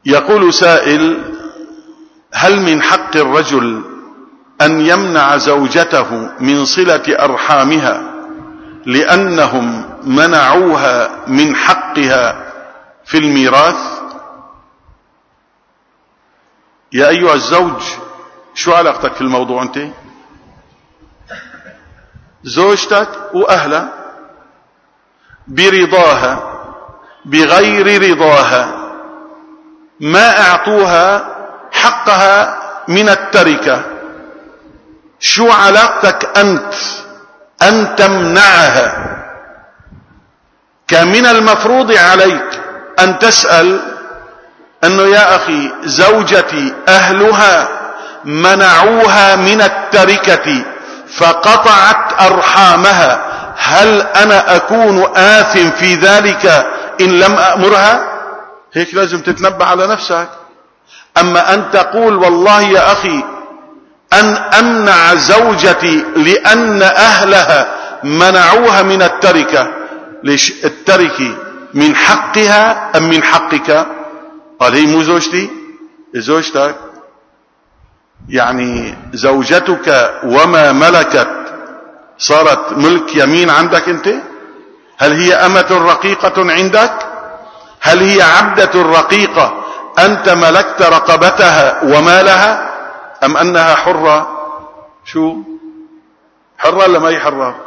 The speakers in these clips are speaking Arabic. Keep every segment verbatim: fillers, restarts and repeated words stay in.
يقول سائل: هل من حق الرجل أن يمنع زوجته من صلة أرحامها لأنهم منعوها من حقها في الميراث؟ يا أيها الزوج، شو علاقتك في الموضوع أنت؟ زوجتك وأهلها برضاها بغير رضاها ما أعطوها حقها من التركة، شو علاقتك أنت أن تمنعها؟ كان من المفروض عليك أن تسأل أنه يا أخي زوجتي أهلها منعوها من التركة فقطعت أرحامها، هل أنا أكون آثم في ذلك إن لم أأمرها؟ هيك لازم تتنبه على نفسك. أما أن تقول والله يا أخي أن أمنع زوجتي لأن أهلها منعوها من التركة، ليش التركة من حقها أم من حقك؟ قال هي مو زوجتي، زوجتك. يعني زوجتك وما ملكت صارت ملك يمين عندك أنت؟ هل هي أمة رقيقة عندك؟ هل هي عبدة رقيقة أنت ملكت رقبتها ومالها، أم أنها حرة؟ شو حرة ولا ما هي حرة؟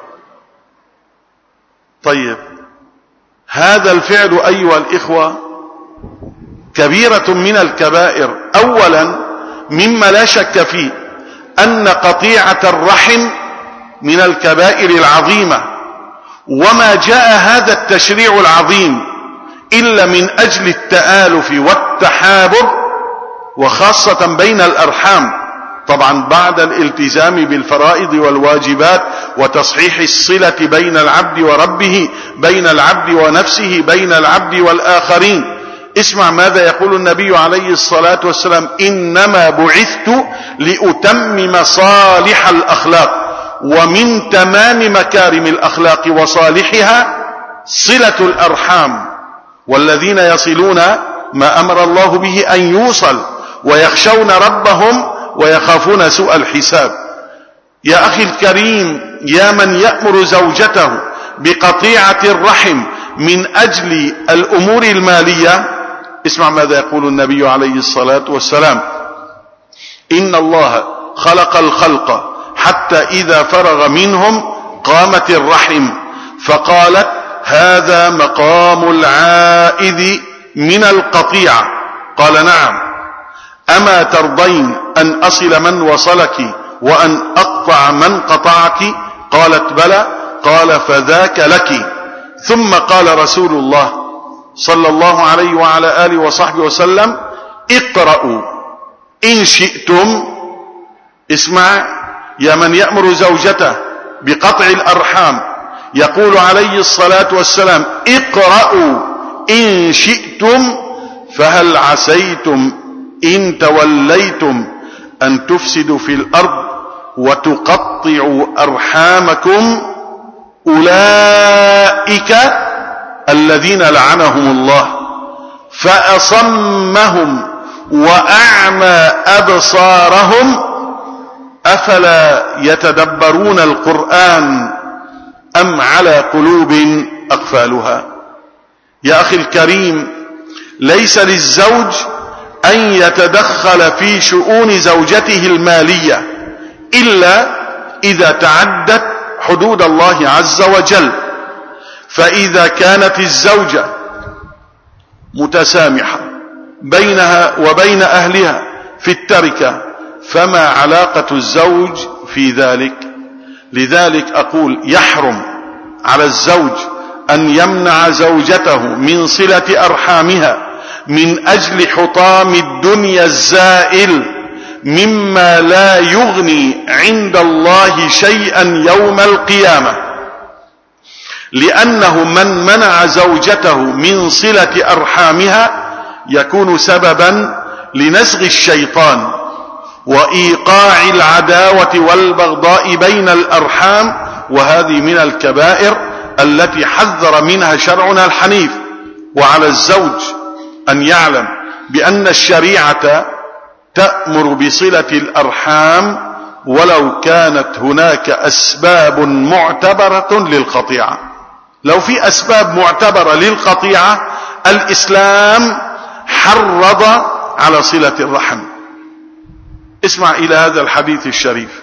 طيب، هذا الفعل أيها الإخوة كبيرة من الكبائر. أولا مما لا شك فيه أن قطيعة الرحم من الكبائر العظيمة، وما جاء هذا التشريع العظيم إلا من أجل التآلف والتحابب، وخاصة بين الأرحام، طبعا بعد الالتزام بالفرائض والواجبات وتصحيح الصلة بين العبد وربه، بين العبد ونفسه، بين العبد والآخرين. اسمع ماذا يقول النبي عليه الصلاة والسلام: إنما بعثت لأتمم صالح الأخلاق، ومن تمام مكارم الأخلاق وصالحها صلة الأرحام، والذين يصلون ما أمر الله به أن يوصل ويخشون ربهم ويخافون سوء الحساب. يا أخي الكريم، يا من يأمر زوجته بقطيعة الرحم من أجل الأمور المالية، اسمع ماذا يقول النبي عليه الصلاة والسلام: إن الله خلق الخلق حتى إذا فرغ منهم قامت الرحم فقالت هذا مقام العائد من القطيعة. قال: نعم. أما ترضين أن أصل من وصلك وأن أقطع من قطعك؟ قالت: بلى. قال: فذاك لك. ثم قال رسول الله صلى الله عليه وعلى آله وصحبه وسلم: اقرأوا إن شئتم. اسمع يا من يأمر زوجته بقطع الأرحام، يقول عليه الصلاة والسلام: اقرأوا إن شئتم، فهل عسيتم إن توليتم أن تفسدوا في الأرض وتقطعوا أرحامكم؟ أولئك الذين لعنهم الله فأصمهم وأعمى أبصارهم أفلا يتدبرون القرآن أم على قلوب أقفالها. يا أخي الكريم، ليس للزوج أن يتدخل في شؤون زوجته المالية إلا إذا تعدت حدود الله عز وجل. فإذا كانت الزوجة متسامحة بينها وبين أهلها في التركة، فما علاقة الزوج في ذلك؟ لذلك أقول: يحرم على الزوج أن يمنع زوجته من صلة أرحامها من أجل حطام الدنيا الزائل مما لا يغني عند الله شيئا يوم القيامة، لأنه من منع زوجته من صلة أرحامها يكون سببا لنزغ الشيطان وإيقاع العداوة والبغضاء بين الأرحام، وهذه من الكبائر التي حذر منها شرعنا الحنيف. وعلى الزوج أن يعلم بأن الشريعة تأمر بصلة الأرحام ولو كانت هناك أسباب معتبرة للقطيعة. لو في أسباب معتبرة للقطيعة الإسلام حرض على صلة الرحم. اسمع إلى هذا الحديث الشريف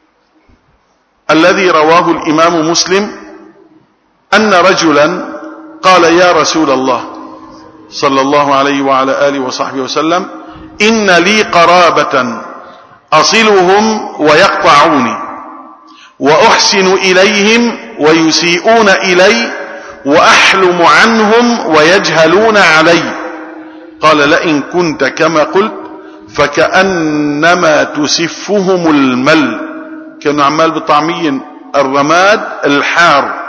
الذي رواه الإمام مسلم أن رجلا قال: يا رسول الله صلى الله عليه وعلى آله وصحبه وسلم، إن لي قرابة أصلهم ويقطعوني، وأحسن إليهم ويسيئون إلي، وأحلم عنهم ويجهلون علي. قال: لئن كنت كما قلت فكأنما تسفهم المل، كانوا عمال بطعمين الرماد الحار.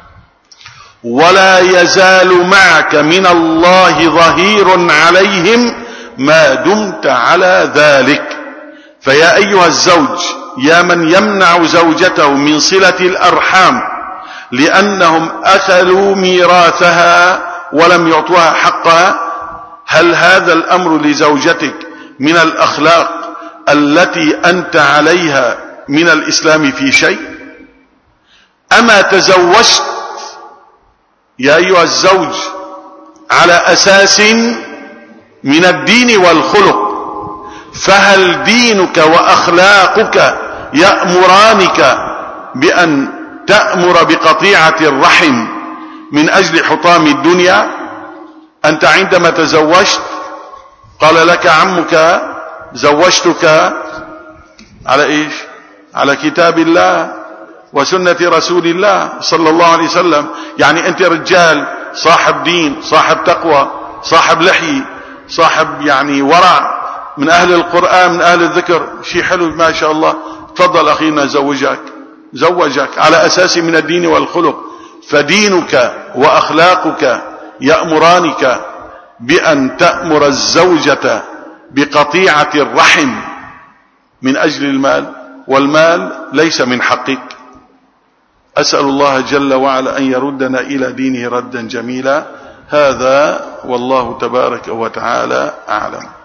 ولا يزال معك من الله ظهير عليهم ما دمت على ذلك. فيا أيها الزوج، يا من يمنع زوجته من صلة الأرحام لأنهم أكلوا ميراثها ولم يعطوها حقها، هل هذا الأمر لزوجتك من الأخلاق التي أنت عليها من الإسلام في شيء؟ أما تزوجت يا أيها الزوج على أساس من الدين والخلق، فهل دينك وأخلاقك يأمرانك بأن تأمر بقطيعة الرحم من أجل حطام الدنيا؟ أنت عندما تزوجت قال لك عمك: زوجتك على إيش؟ على كتاب الله وسنة رسول الله صلى الله عليه وسلم. يعني أنت رجال صاحب دين، صاحب تقوى، صاحب لحي، صاحب يعني ورع، من أهل القرآن، من أهل الذكر، شيء حلو ما شاء الله. تفضل أخينا زوجك زوجك على أساس من الدين والخلق. فدينك وأخلاقك يأمرانك بأن تأمر الزوجة بقطيعة الرحم من أجل المال، والمال ليس من حقك. أسأل الله جل وعلا أن يردنا إلى دينه ردا جميلا. هذا والله تبارك وتعالى أعلم.